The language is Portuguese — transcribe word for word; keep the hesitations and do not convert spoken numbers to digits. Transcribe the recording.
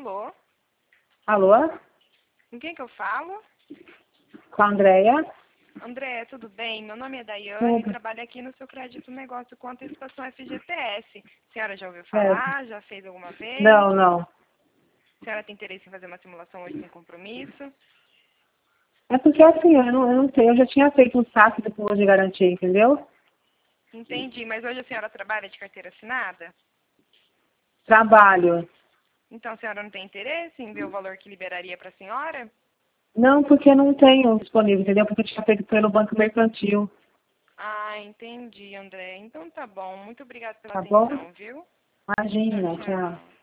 Alô? Alô? Com quem que eu falo? Com a Andréia? André, tudo bem? Meu nome é Daiane, Tudo. trabalho aqui no seu crédito negócio com antecipação F G T S. A senhora já ouviu Certo. falar? Já fez alguma vez? Não, não. A senhora tem interesse em fazer uma simulação hoje sem compromisso? É porque assim, eu não, eu não sei, eu já tinha feito um saque de plano de garantia, entendeu? Entendi, mas hoje a senhora trabalha de carteira assinada? Trabalho. Então a senhora não tem interesse em ver o valor que liberaria para a senhora? Não, porque eu não tenho disponível, entendeu? Porque eu tinha feito pelo Banco Mercantil. Ah, entendi, André. Então tá bom. Muito obrigada pela Tá bom? atenção, viu? Tchau, Imagina, tchau. tchau.